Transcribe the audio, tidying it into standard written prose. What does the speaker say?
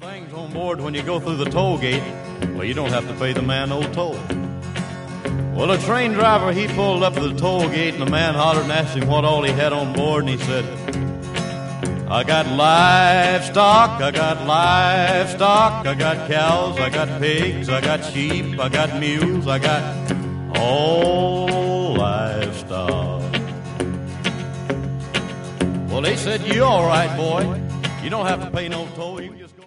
things on board when you go through the toll gate. Well, you don't have to pay the man no toll. Well, a train driver, he pulled up to the toll gate, and the man hollered and asked him what all he had on board, and he said, I got livestock, I got livestock, I got cows, I got pigs, I got sheep, I got mules, I got all livestock. Well, they said, you all right, boy. You don't have to pay no toll. You can just go